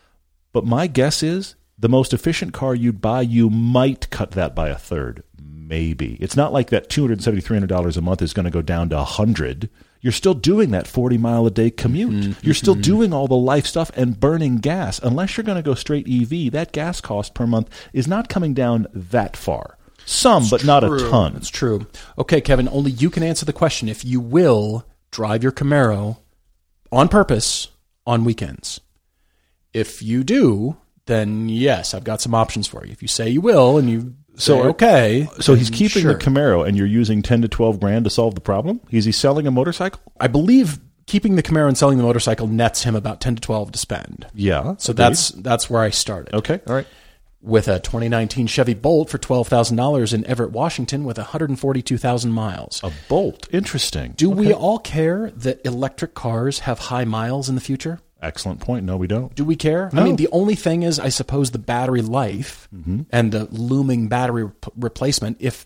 But my guess is the most efficient car you'd buy, you might cut that by a third. Maybe. It's not like that $270, $300 a month is going to go down to $100. You're still doing that 40-mile-a-day commute. Mm-hmm. You're still doing all the life stuff and burning gas. Unless you're going to go straight EV, that gas cost per month is not coming down that far. Some, but not a ton. It's true. Okay, Kevin, only you can answer the question if you will drive your Camaro on purpose on weekends. If you do, then yes, I've got some options for you. If you say you will and you say okay. So he's keeping the Camaro and you're using 10 to 12 grand to solve the problem? Is he selling a motorcycle? I believe keeping the Camaro and selling the motorcycle nets him about 10 to 12 to spend. Yeah. So that's where I started. Okay. All right. With a 2019 Chevy Bolt for $12,000 in Everett, Washington with 142,000 miles. A Bolt. Interesting. Do we all care that electric cars have high miles in the future? Excellent point. No, we don't. Do we care? No. I mean, the only thing is, I suppose, the battery life and the looming battery replacement, if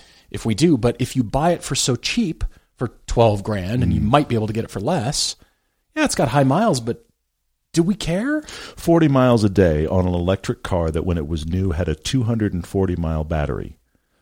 we do. But if you buy it for so cheap, for 12 grand, and you might be able to get it for less, yeah, it's got high miles, but do we care? 40 miles a day on an electric car that when it was new had a 240-mile battery.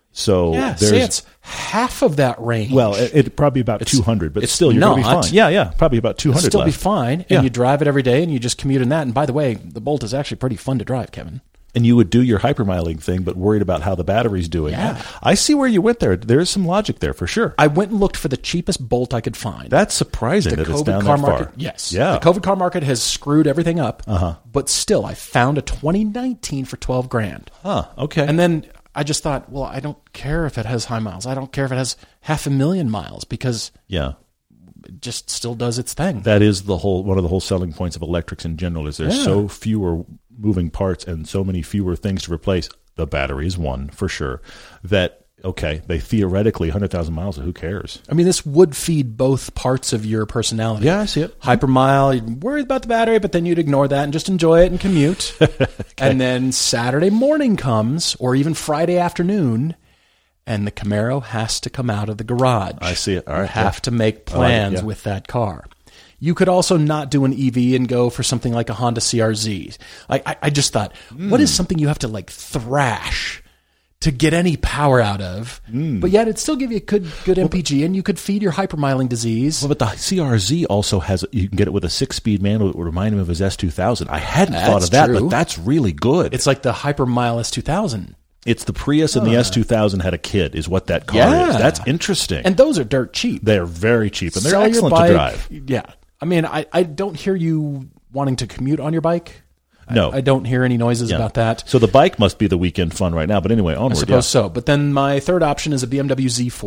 So yeah, it's half of that range. Well, it probably about 200, but still you're going to be fine. Yeah, probably about 200 It'll still left. be fine, and you drive it every day, and you just commute in that. And by the way, the Bolt is actually pretty fun to drive, Kevin. And you would do your hypermiling thing, but worried about how the battery's doing. Yeah. I see where you went there. There's some logic there for sure. I went and looked for the cheapest Bolt I could find. That's surprising that it's down that far. Yes. Yeah. The COVID car market has screwed everything up. But still, I found a 2019 for 12 grand. Huh. Okay. And then I just thought, well, I don't care if it has high miles. I don't care if it has 500,000 miles because it just still does its thing. That is one of the whole selling points of electrics in general is there's so fewer moving parts and so many fewer things to replace. The battery is one for sure. That they theoretically 100,000 miles. Who cares? I mean, this would feed both parts of your personality. Yeah, I see it. Hypermile, you'd worry about the battery, but then you'd ignore that and just enjoy it and commute. And then Saturday morning comes, or even Friday afternoon, and the Camaro has to come out of the garage. I see it. All right. You have to make plans with that car. You could also not do an EV and go for something like a Honda CRZ. I just thought, what is something you have to thrash to get any power out of, but yet it'd still give you a good MPG, and you could feed your hypermiling disease. Well, but the CRZ also has, you can get it with a 6-speed manual that would remind him of his S2000. I hadn't thought of that, but that's really good. It's like the Hypermile S2000. It's the Prius and the S2000 had a kid, is what that car is. That's interesting. And those are dirt cheap. They're very cheap, and they're excellent to drive. Yeah. I mean, I don't hear you wanting to commute on your bike. No. I don't hear any noises about that. So the bike must be the weekend fun right now. But anyway, onward. I suppose so. But then my third option is a BMW Z4.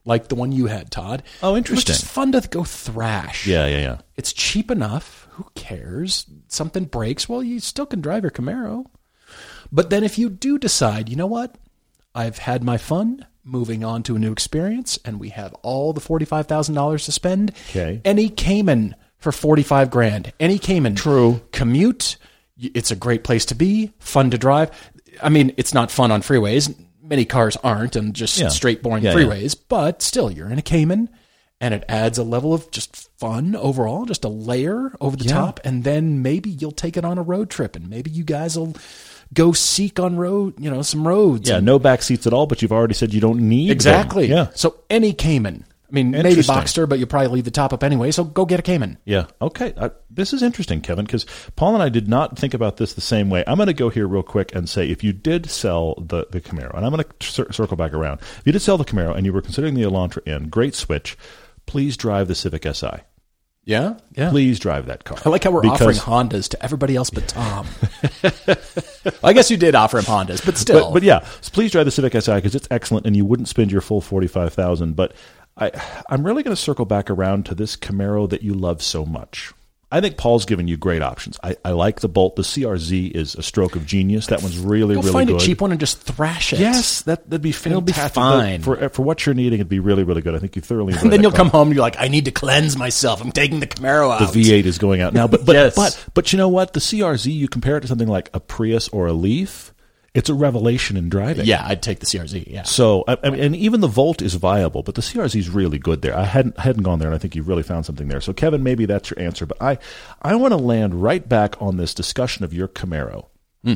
like the one you had, Todd. Oh, interesting. It was just fun to go thrash. Yeah. It's cheap enough. Who cares? Something breaks. Well, you still can drive your Camaro. But then if you do decide, you know what? I've had my fun moving on to a new experience, and we have all the $45,000 to spend. Okay. Any Cayman for $45,000. Any Cayman. True. Commute. It's a great place to be. Fun to drive. I mean, it's not fun on freeways. Many cars aren't, and just straight boring freeways. Yeah. But still, you're in a Cayman, and it adds a level of just fun overall, just a layer over the top. And then maybe you'll take it on a road trip, and maybe you guys will go seek on road, some roads. Yeah, no back seats at all, but you've already said you don't need exactly. them. Yeah. So any Cayman. I mean, maybe Boxster, but you'll probably leave the top up anyway, so go get a Cayman. Yeah, okay. This is interesting, Kevin, because Paul and I did not think about this the same way. I'm going to go here real quick and say, if you did sell the Camaro, and I'm going to circle back around. If you did sell the Camaro and you were considering the Elantra in, great switch, please drive the Civic Si. Yeah. Please drive that car. I like how we're offering Hondas to everybody else but Tom. I guess you did offer him Hondas, but still. But yeah, so please drive the Civic Si because it's excellent, and you wouldn't spend your full $45,000. But I'm really going to circle back around to this Camaro that you love so much. I think Paul's given you great options. I like the Bolt. The CRZ is a stroke of genius. That one's really good. Find a cheap one and just thrash it. Yes, that'd be fantastic. It'll be fine. For what you're needing, it'd be really, really good. I think you thoroughly enjoy And then you'll come home and you're like, I need to cleanse myself. I'm taking the Camaro out. The V8 is going out now. But yes. but you know what? The CRZ, you compare it to something like a Prius or a Leaf, it's a revelation in driving. Yeah, I'd take the CRZ, yeah. So, I mean, and even the Volt is viable, but the CRZ is really good there. I hadn't gone there, and I think you really found something there. So, Kevin, maybe that's your answer. But I want to land right back on this discussion of your Camaro.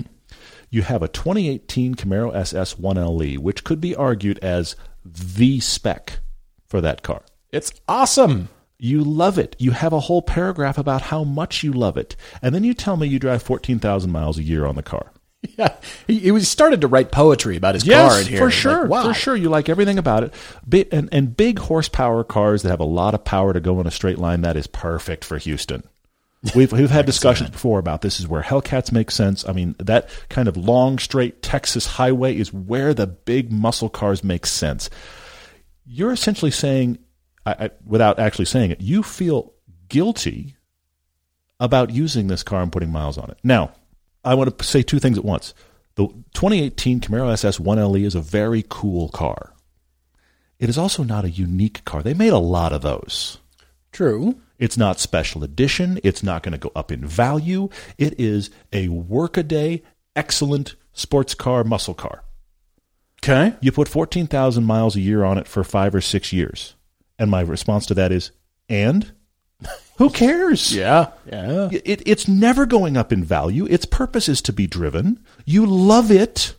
You have a 2018 Camaro SS 1LE, which could be argued as the spec for that car. It's awesome. You love it. You have a whole paragraph about how much you love it. And then you tell me you drive 14,000 miles a year on the car. Yeah, he started to write poetry about his car in here. For sure. Like, wow. For sure. You like everything about it. And big horsepower cars that have a lot of power to go in a straight line, that is perfect for Houston. We've had discussions before about this is where Hellcats make sense. I mean, that kind of long, straight Texas highway is where the big muscle cars make sense. You're essentially saying, without actually saying it, you feel guilty about using this car and putting miles on it. Now, I want to say two things at once. The 2018 Camaro SS 1LE is a very cool car. It is also not a unique car. They made a lot of those. True. It's not special edition. It's not going to go up in value. It is a workaday, excellent sports car, muscle car. Okay. You put 14,000 miles a year on it for 5 or 6 years. And my response to that is, and? Who cares? Yeah. It's never going up in value. Its purpose is to be driven. You love it.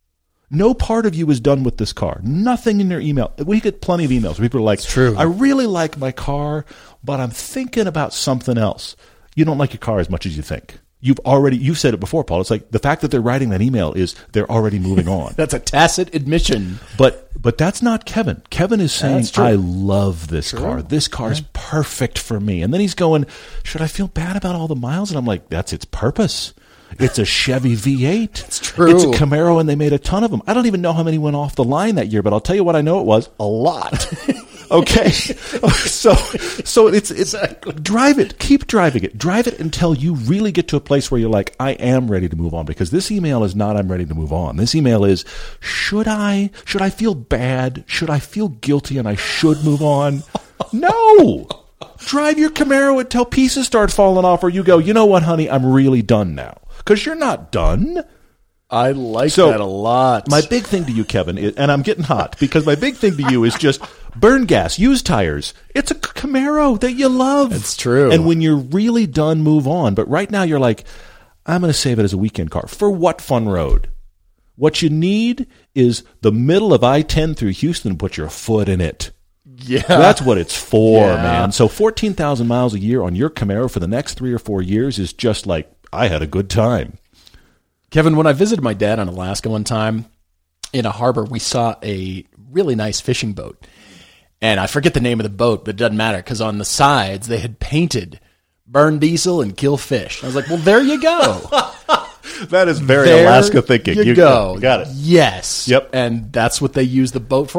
No part of you is done with this car. Nothing in your email. We get plenty of emails where people are like, it's true. I really like my car, but I'm thinking about something else. You don't like your car as much as you think. You've said it before, Paul. It's like the fact that they're writing that email is they're already moving on. That's a tacit admission. But that's not Kevin. Kevin is saying, I love this car. This car is perfect for me. And then he's going, should I feel bad about all the miles? And I'm like, that's its purpose. It's a Chevy V8. It's true. It's a Camaro, and they made a ton of them. I don't even know how many went off the line that year, but I'll tell you what I know it was. A lot. Okay. So it's exactly. Drive it. Keep driving it. Drive it until you really get to a place where you're like, I am ready to move on, because this email is not I'm ready to move on. This email is, should I feel bad? Should I feel guilty and I should move on? No. Drive your Camaro until pieces start falling off, or you go, you know what, honey, I'm really done now. Because you're not done. I like that a lot. My big thing to you, Kevin, and I'm getting hot, because my big thing to you is just burn gas, use tires. It's a Camaro that you love. It's true. And when you're really done, move on. But right now you're like, I'm going to save it as a weekend car. For what fun road? What you need is the middle of I-10 through Houston and put your foot in it. Yeah. That's what it's for, man. So 14,000 miles a year on your Camaro for the next 3 or 4 years is just like, I had a good time. Kevin, when I visited my dad in Alaska one time, in a harbor, we saw a really nice fishing boat. And I forget the name of the boat, but it doesn't matter, because on the sides they had painted burn diesel and kill fish. I was like, well, there you go. That is very Alaska thinking. You go. Got it. Yes. Yep. And that's what they use the boat for, is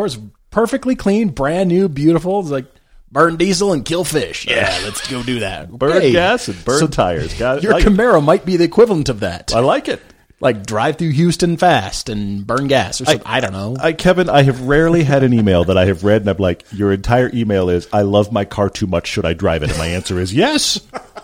perfectly clean, brand new, beautiful. It's like, burn diesel and kill fish. Yeah, let's go do that. Burn gas and burn tires. Got it. Your Camaro might be the equivalent of that. I like it. Like drive through Houston fast and burn gas or something. I don't know. Kevin, I have rarely had an email that I have read and I'm like, your entire email is, I love my car too much. Should I drive it? And my answer is yes.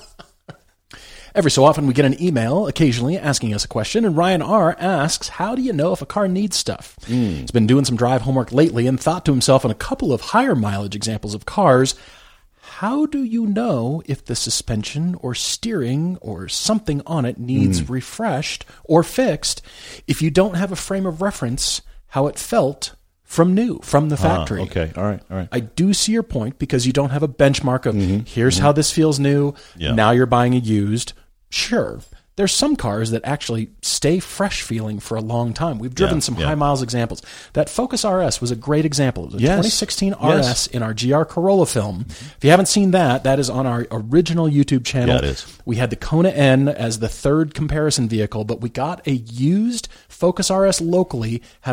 Every so often we get an email occasionally asking us a question, and Ryan R. asks, how do you know if a car needs stuff? He's been doing some drive homework lately and thought to himself on a couple of higher mileage examples of cars, how do you know if the suspension or steering or something on it needs refreshed or fixed if you don't have a frame of reference how it felt from new, from the factory? Okay, all right. I do see your point because you don't have a benchmark of here's how this feels new, now you're buying a used. Sure. There's some cars that actually stay fresh feeling for a long time. We've driven some high miles examples. That Focus RS was a great example. It was a 2016 RS in our GR Corolla film. If you haven't seen that, that is on our original YouTube channel. Yeah, it is. We had the Kona N as the third comparison vehicle, but we got a used Focus RS locally, had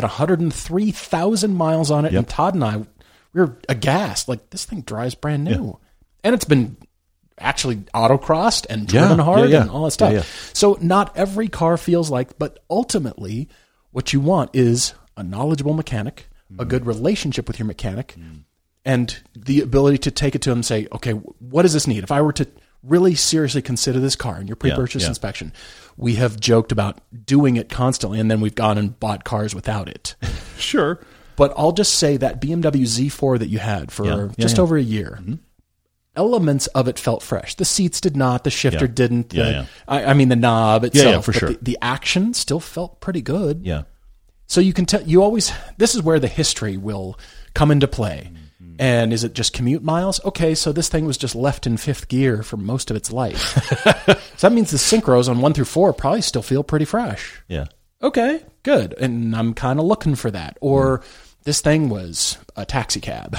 103,000 miles on it, and Todd and I, we were aghast. Like, this thing drives brand new. Yeah. And it's been actually autocrossed and driven hard and all that stuff. So not every car feels like, but ultimately what you want is a knowledgeable mechanic, a good relationship with your mechanic, and the ability to take it to him and say, okay, what does this need? If I were to really seriously consider this car in your pre-purchase inspection, we have joked about doing it constantly, and then we've gone and bought cars without it. Sure. But I'll just say that BMW Z4 that you had for just over a year, elements of it felt fresh. The seats did not. The shifter didn't. I mean, the knob itself. Yeah, for sure. The action still felt pretty good. Yeah. So you can tell. You always. This is where the history will come into play. And is it just commute miles? Okay, so this thing was just left in fifth gear for most of its life. So that means the synchros on 1 through 4 probably still feel pretty fresh. Yeah. Okay, good. And I'm kind of looking for that. Or this thing was a taxi cab.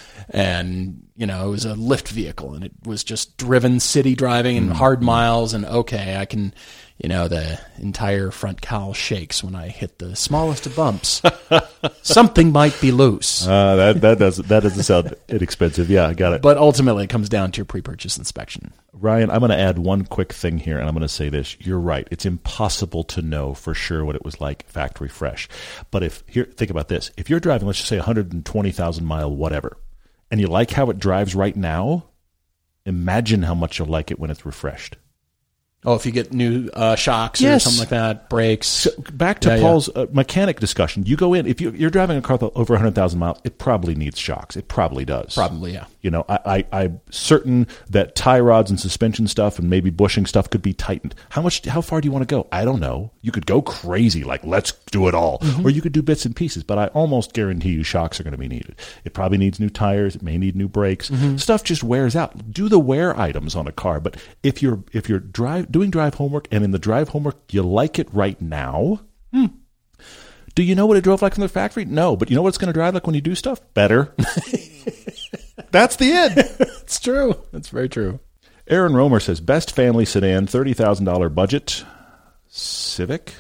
And, you know, it was a lift vehicle, and it was just driven city driving and hard miles, and okay, I can, you know, the entire front cowl shakes when I hit the smallest of bumps. Something might be loose. That doesn't sound inexpensive. Yeah, I got it. But ultimately, it comes down to your pre-purchase inspection. Ryan, I'm going to add one quick thing here, and I'm going to say this. You're right. It's impossible to know for sure what it was like factory fresh. But think about this. If you're driving, let's just say 120,000 mile whatever, and you like how it drives right now, imagine how much you'll like it when it's refreshed. Oh, if you get new shocks or something like that, brakes. So back to Paul's mechanic discussion. You go in, if you're driving a car over 100,000 miles, it probably needs shocks. It probably does. Probably, yeah. You know, I'm certain that tie rods and suspension stuff and maybe bushing stuff could be tightened. How far do you want to go? I don't know. You could go crazy, like let's do it all. Or you could do bits and pieces, but I almost guarantee you shocks are going to be needed. It probably needs new tires. It may need new brakes. Stuff just wears out. Do the wear items on a car. But if you're doing drive homework, and in the drive homework you like it right now, do you know what it drove like from the factory? No, but you know what it's going to drive like when you do stuff? Better. That's the end. It's true. That's very true. Aaron Romer says, best family sedan, $30,000 budget, Civic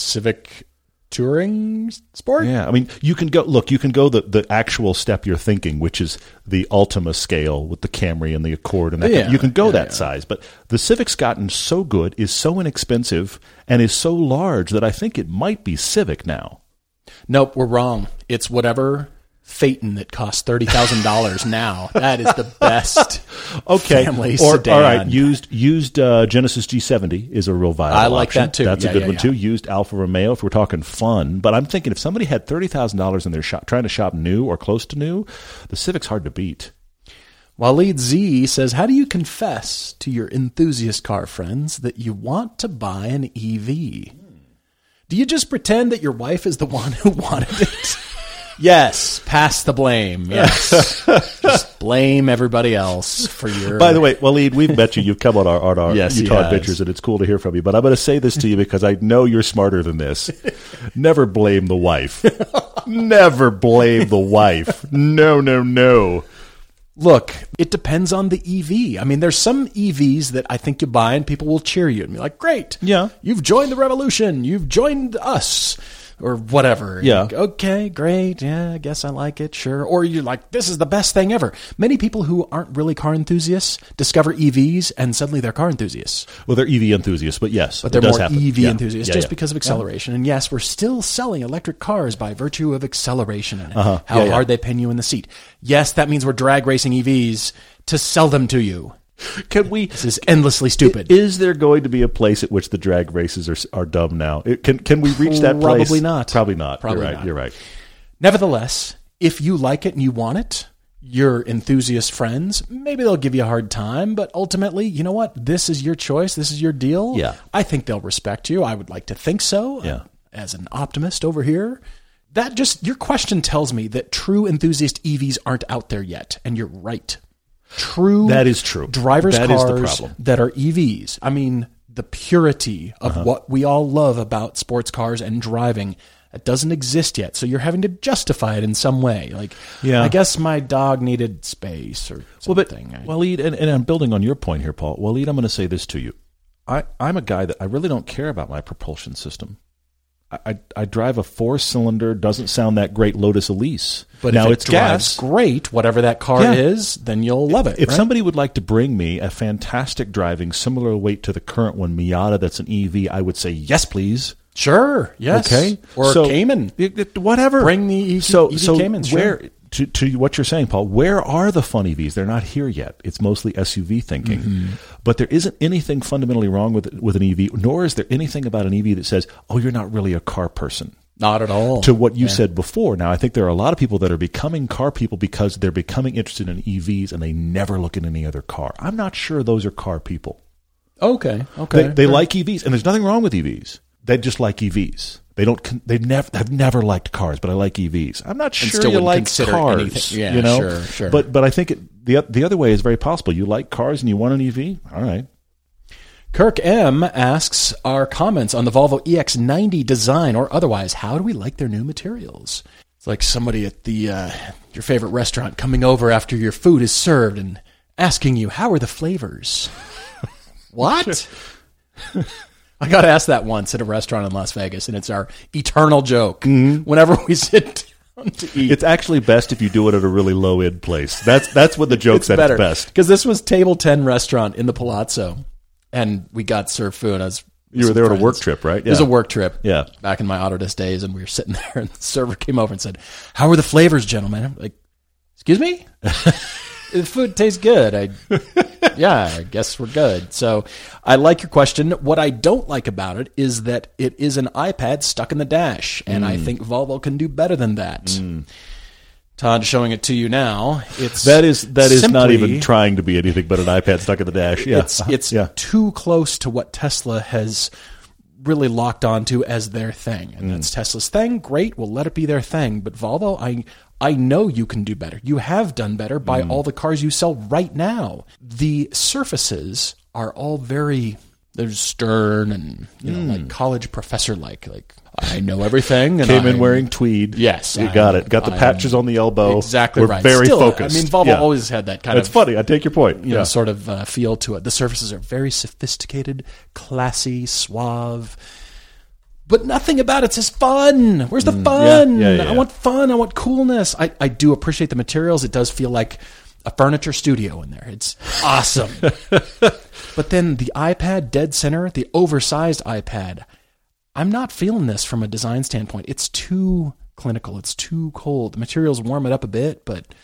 Touring Sport? Yeah, I mean, you can go the actual step you're thinking, which is the Altima scale with the Camry and the Accord, and that you can go that size. But the Civic's gotten so good, is so inexpensive, and is so large that I think it might be Civic now. Nope, we're wrong. It's whatever Phaeton that costs $30,000 now. That is the best family sedan. All right, used Genesis G70 is a real viable I like option. that too. That's a good one too. Used Alfa Romeo if we're talking fun. But I'm thinking if somebody had $30,000 in their shop trying to shop new or close to new, the Civic's hard to beat. Waleed Z says, how do you confess to your enthusiast car friends that you want to buy an EV? Do you just pretend that your wife is the one who wanted it? Yes, pass the blame. Yes, just blame everybody else for your. By the way, Waleed, we've met you. You've come on our yes, Utah Adventures, and it's cool to hear from you. But I'm going to say this to you because I know you're smarter than this. Never blame the wife. Never blame the wife. No. Look, it depends on the EV. I mean, there's some EVs that I think you buy and people will cheer you and be like, great. Yeah. You've joined the revolution. You've joined us. or whatever. Yeah. Like, okay, great. Yeah, I guess I like it. Sure. Or you're like, this is the best thing ever. Many people who aren't really car enthusiasts discover EVs and suddenly they're car enthusiasts. Well, they're EV enthusiasts, but yes. But they're more EV yeah. enthusiasts just because of acceleration. And yes, we're still selling electric cars by virtue of acceleration and how hard they pin you in the seat. Yes, that means we're drag racing EVs to sell them to you. This is endlessly stupid. Is there going to be a place at which the drag races are dumb now? Can we reach that place? Probably not. Probably not. Probably You're right. not. You're right. Nevertheless, if you like it and you want it, your enthusiast friends, maybe they'll give you a hard time, but ultimately, you know what? This is your choice. This is your deal. Yeah. I think they'll respect you. I would like to think so. Yeah. As an optimist over here. Your question tells me that true enthusiast EVs aren't out there yet, and you're right. That is true. Driver's that cars is the problem. that are EVs. I mean, the purity of what we all love about sports cars and driving, it doesn't exist yet. So you're having to justify it in some way. Like, I guess my dog needed space or something. Waleed, and I'm building on your point here, Paul. Waleed, I'm going to say this to you. I'm a guy that I really don't care about my propulsion system. I drive a 4-cylinder, doesn't sound that great Lotus Elise. But now if it's it drives gas. Great, whatever that car is, then you'll love it. If right? somebody would like to bring me a fantastic driving, similar weight to the current one, Miata, that's an EV, I would say, yes, please. Sure, yes. Okay. Or Cayman. Whatever. Bring the EV Caymans. Sure. To what you're saying, Paul, where are the fun EVs? They're not here yet. It's mostly SUV thinking. Mm-hmm. But there isn't anything fundamentally wrong with an EV, nor is there anything about an EV that says, oh, you're not really a car person. Not at all. To what you said before. Now, I think there are a lot of people that are becoming car people because they're becoming interested in EVs and they never look at any other car. I'm not sure those are car people. Okay. They like EVs, and there's nothing wrong with EVs. They just like EVs. Have never liked cars, but I like EVs. I'm not sure you like cars. Anything. Yeah, you know? Sure. But I think the other way is very possible. You like cars and you want an EV? All right. Kirk M. asks our comments on the Volvo EX90 design or otherwise. How do we like their new materials? It's like somebody at your favorite restaurant coming over after your food is served and asking you, how are the flavors? What? I got asked that once at a restaurant in Las Vegas, and it's our eternal joke whenever we sit down to eat. It's actually best if you do it at a really low-end place. That's what the joke's at its best. Because this was Table 10 restaurant in the Palazzo, and we got served food. You were there on a work trip, right? Yeah. It was a work trip. Yeah. Back in my Autodesk days, and we were sitting there, and the server came over and said, how are the flavors, gentlemen? I'm like, excuse me? The food tastes good. I guess we're good. So I like your question. What I don't like about it is that it is an iPad stuck in the dash, and I think Volvo can do better than that. Todd, showing it to you now. That is not even trying to be anything but an iPad stuck in the dash. Yeah. It's too close to what Tesla has really locked onto as their thing. And that's Tesla's thing. Great, we'll let it be their thing. But Volvo, I know you can do better. You have done better by all the cars you sell right now. The surfaces are all they're stern and like college professor like I know everything. And came in wearing tweed. Yes, you got it. Got the patches on the elbow. Exactly. We're right. very Still, focused. I mean, Volvo always had that kind of. It's funny. I take your point. Sort of feel to it. The surfaces are very sophisticated, classy, suave. But nothing about it says fun. Where's the fun? Yeah. I want fun. I want coolness. I do appreciate the materials. It does feel like a furniture studio in there. It's awesome. But then the iPad dead center, the oversized iPad, I'm not feeling this from a design standpoint. It's too clinical. It's too cold. The materials warm it up a bit, but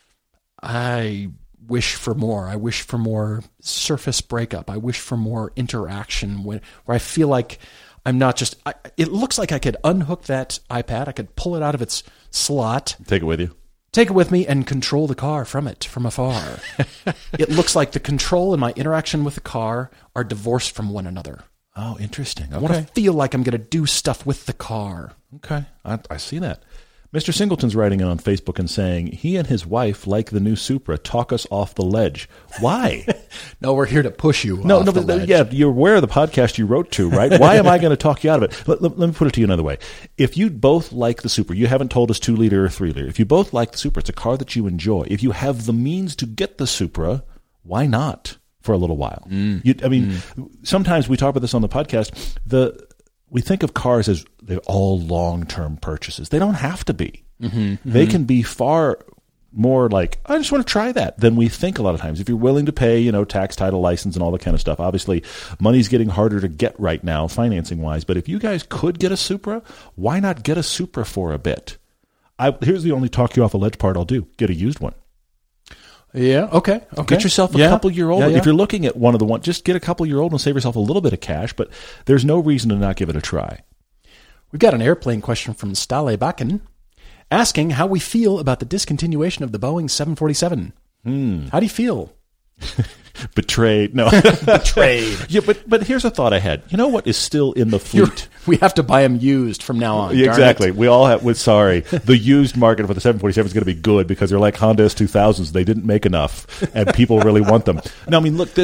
I wish for more. I wish for more surface breakup. I wish for more interaction where I feel like I'm not just... it looks like I could unhook that iPad. I could pull it out of its slot. Take it with you. Take it with me and control the car from afar. It looks like the control and my interaction with the car are divorced from one another. Oh, interesting. Okay. I want to feel like I'm going to do stuff with the car. Okay. I see that. Mr. Singleton's writing in on Facebook and saying he and his wife like the new Supra. Talk us off the ledge. Why? No, we're here to push you off the ledge. Yeah, you're aware of the podcast you wrote to, right? Why am I going to talk you out of it? Let me put it to you another way. If you both like the Supra, you haven't told us 2-liter or 3-liter. If you both like the Supra, it's a car that you enjoy. If you have the means to get the Supra, why not for a little while? Sometimes we talk about this on the podcast. we think of cars as they're all long-term purchases. They don't have to be. Mm-hmm. They can be far more like, I just want to try that, than we think a lot of times. If you're willing to pay, tax, title, license, and all that kind of stuff. Obviously, money's getting harder to get right now, financing-wise. But if you guys could get a Supra, why not get a Supra for a bit? Here's the only talk you off a ledge part I'll do. Get a used one. Yeah, okay. Get yourself a couple-year-old. Yeah. If you're looking at one of the ones, just get a couple-year-old and save yourself a little bit of cash, but there's no reason to not give it a try. We've got an airplane question from Stale Bakken, asking how we feel about the discontinuation of the Boeing 747. How do you feel? Betrayed. No. Betrayed. Yeah, but here's a thought I had. You know what is still in the fleet? We have to buy them used from now on. Exactly. We all have. The used market for the 747 is going to be good because they're like Honda S2000s. They didn't make enough, and people really want them. Now, I mean, look,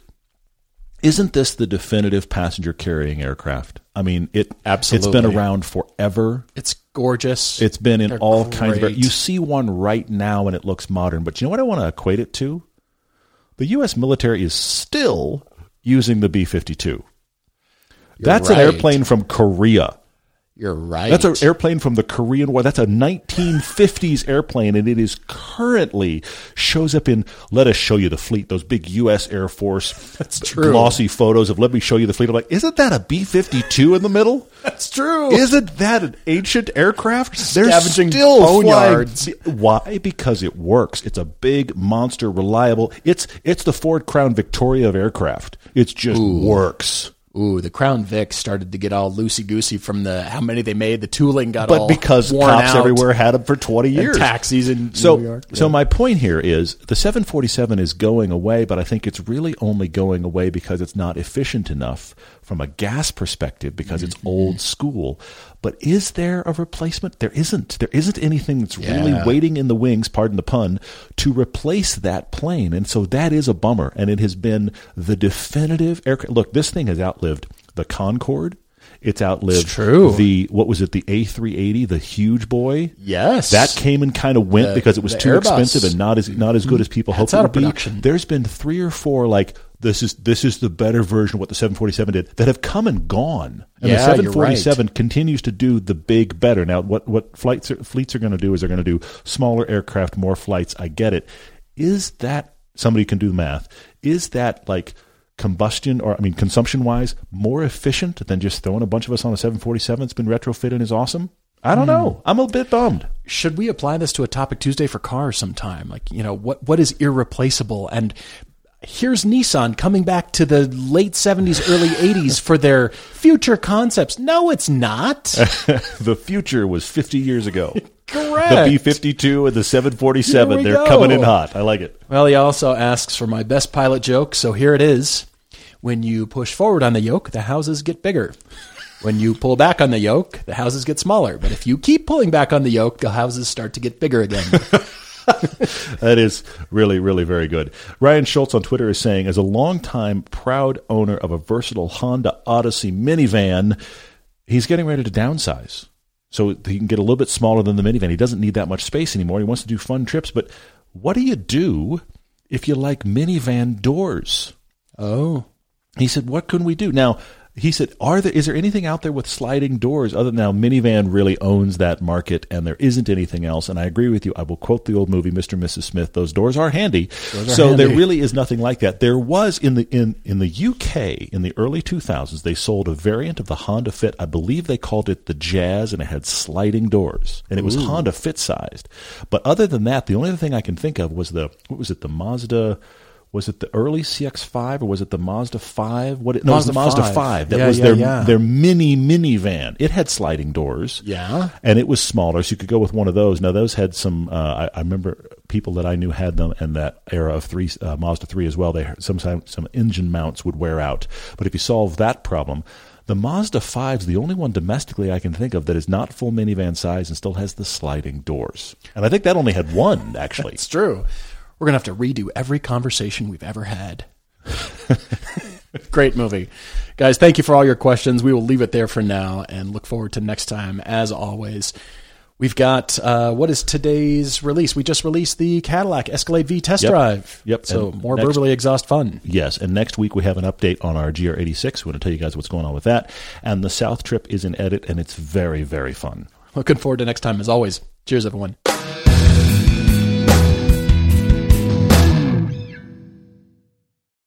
isn't this the definitive passenger carrying aircraft? I mean, absolutely. It's been around forever. It's gorgeous. It's been in all kinds of. You see one right now and it looks modern, but you know what I want to equate it to? The U.S. military is still using the B-52. That's an airplane from Korea. You're right. That's an airplane from the Korean War. That's a 1950s airplane, and it is currently shows up in, let us show you the fleet, those big U.S. Air Force That's true. glossy photos of, let me show you the fleet. I'm like, isn't that a B-52 in the middle? That's true. Isn't that an ancient aircraft? They're scavenging boneyards. Why? Because it works. It's a big, monster, reliable. It's the Ford Crown Victoria of aircraft. It just works. Ooh, the Crown Vic started to get all loosey-goosey from how many they made. The tooling got all because worn cops out. everywhere had them for 20 years. And taxis in New York. Yeah. So my point here is the 747 is going away, but I think it's really only going away because it's not efficient enough from a gas perspective because it's old school. But is there a replacement? There isn't. There isn't anything that's really waiting in the wings, pardon the pun, to replace that plane. And so that is a bummer. And it has been the definitive aircraft. Look, this thing has outlived the Concorde. It's outlived the A380, the huge boy. Yes. That came and kind of went because it was too Airbus. Expensive and not as good as people hoped it would be. Production. There's been 3 or 4 this is the better version of what the 747 did that have come and gone. And the 747 continues to do the big better. Now, what fleets are going to do is they're going to do smaller aircraft, more flights. I get it. Is that, somebody can do the math, is that like consumption-wise, more efficient than just throwing a bunch of us on a 747 that's been retrofitted and is awesome? I don't know. I'm a bit bummed. Should we apply this to a Topic Tuesday for cars sometime? Like, what is irreplaceable? And here's Nissan coming back to the late 70s, early 80s for their future concepts. No, it's not. The future was 50 years ago. Correct. The B-52 and the 747, they're coming in hot. I like it. Well, he also asks for my best pilot joke, so here it is. When you push forward on the yoke, the houses get bigger. When you pull back on the yoke, the houses get smaller. But if you keep pulling back on the yoke, the houses start to get bigger again. That is really, really very good. Ryan Schultz on Twitter is saying, as a longtime proud owner of a versatile Honda Odyssey minivan, he's getting ready to downsize. So he can get a little bit smaller than the minivan. He doesn't need that much space anymore. He wants to do fun trips. But what do you do if you like minivan doors? Oh. He said, what can we do? Now, he said, is there anything out there with sliding doors other than now minivan really owns that market and there isn't anything else? And I agree with you. I will quote the old movie, Mr. and Mrs. Smith. Those doors are handy. There really is nothing like that. There was in the UK in the early 2000s, they sold a variant of the Honda Fit. I believe they called it the Jazz, and it had sliding doors, and it was Honda Fit sized. But other than that, the only other thing I can think of was the Mazda. Was it the early CX-5 or was it the Mazda 5? It was the Mazda 5. That was their mini minivan. It had sliding doors. Yeah. And it was smaller, so you could go with one of those. Now, those had some, I remember people that I knew had them in that era of Mazda 3 as well. Sometimes some engine mounts would wear out. But if you solve that problem, the Mazda 5 is the only one domestically I can think of that is not full minivan size and still has the sliding doors. And I think that only had one, actually. It's true. We're going to have to redo every conversation we've ever had. Great movie. Guys, thank you for all your questions. We will leave it there for now and look forward to next time. As always, We've got, what is today's release? We just released the Cadillac Escalade V test drive. Yep. So more Burbally exhaust fun. Yes. And next week we have an update on our GR86. We want to tell you guys what's going on with that. And the South trip is in edit, and it's very, very fun. Looking forward to next time, as always. Cheers, everyone.